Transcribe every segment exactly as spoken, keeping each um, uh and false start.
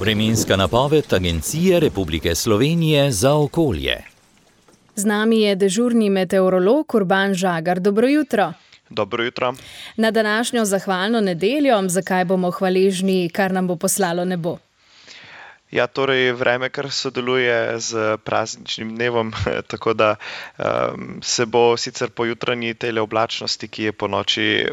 Vremenska napoved Agencije Republike Slovenije za okolje. Z nami je dežurni meteorolog Urban Žagar. Dobro jutro. Dobro jutro. Na današnjo zahvalno nedeljo, zakaj bomo hvaležni, kar nam bo poslalo nebo? Ja, torej vreme, kar sodeluje z prazničnim dnevom, tako da um, se bo sicer po jutranji tele oblačnosti, ki je po noči,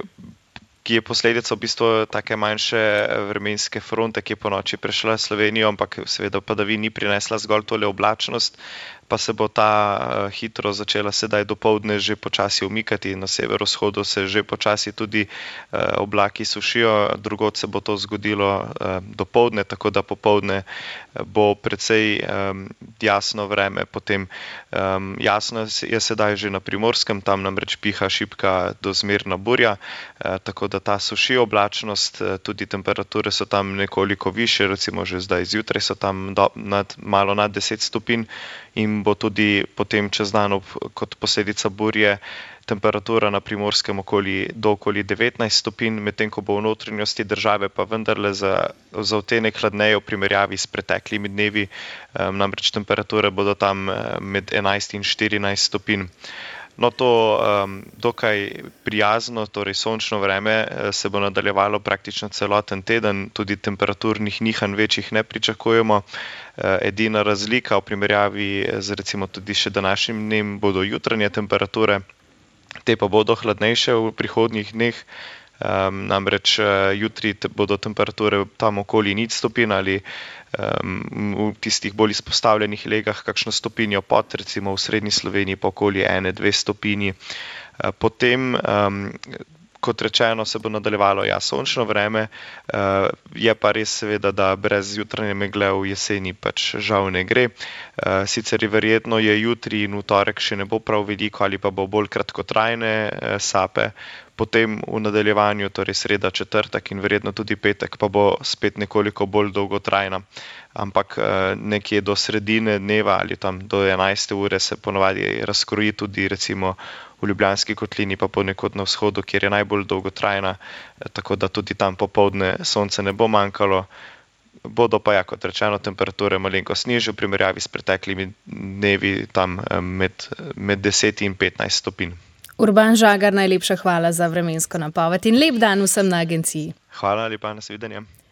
ki je posledica v bistvu take manjše vremenske fronte, ki je po noči prešla Slovenijo, ampak seveda padavin ni prinesla zgolj tole oblačnost, pa se bo ta uh, hitro začela sedaj dopoldne že počasi umikati. Na severovzhodu se že počasi tudi uh, oblaki sušijo, drugod se bo to zgodilo uh, dopoldne, tako da popoldne bo precej um, jasno vreme. Potem um, jasno je sedaj že na Primorskem, tam namreč piha šibka do zmerna burja, uh, tako da ta suši oblačnost, uh, tudi temperature so tam nekoliko više, recimo že zdaj zjutraj so tam do, nad, malo nad deset stopinj in bo tudi potem čez dan kot posledica burje temperatura na Primorskem okoli, do okoli devetnajst stopinj, medtem ko bo v notranjosti države pa vendarle za, za odtenek hladneje v primerjavi s preteklimi dnevi, um, namreč temperature bodo tam med enajst in štirinajst stopinj. No, to um, dokaj prijazno, torej sončno vreme se bo nadaljevalo praktično celoten teden, tudi temperaturnih nihanj večjih ne pričakujemo. Edina razlika v primerjavi z recimo tudi še današnjim dnem bodo jutranje temperature, te pa bodo hladnejše v prihodnjih dneh. Um, namreč jutri te bodo temperature tam okoli nič stopinj ali um, v tistih bolj izpostavljenih legah kakšno stopinjo pod, recimo v srednji Sloveniji pa okoli ene, dve stopinji. Uh, potem, um, kot rečeno, se bo nadaljevalo ja, sončno vreme, uh, je pa res seveda, da brez jutranje megle v jeseni pač žal ne gre. Uh, sicer je verjetno je jutri in v torek še ne bo prav veliko ali pa bo bolj kratkotrajne uh, sape. Potem v nadaljevanju, torej sreda, četrtek in verjetno tudi petek, pa bo spet nekoliko bolj dolgotrajna. Ampak nekje do sredine dneva ali tam do enajste ure se ponovadi razkroji tudi recimo v Ljubljanski kotlini, pa ponekod na vzhodu, kjer je najbolj dolgotrajna, tako da tudi tam popoldne sonce ne bo manjkalo. Bodo pa, ja, kot rečeno, temperature malenkost nižje v primerjavi s preteklimi dnevi, tam med, med deset in petnajst stopinj. Urban Žagar, najlepša hvala za vremensko napoved in lep dan vsem na agenciji. Hvala lepa, nasvidenje.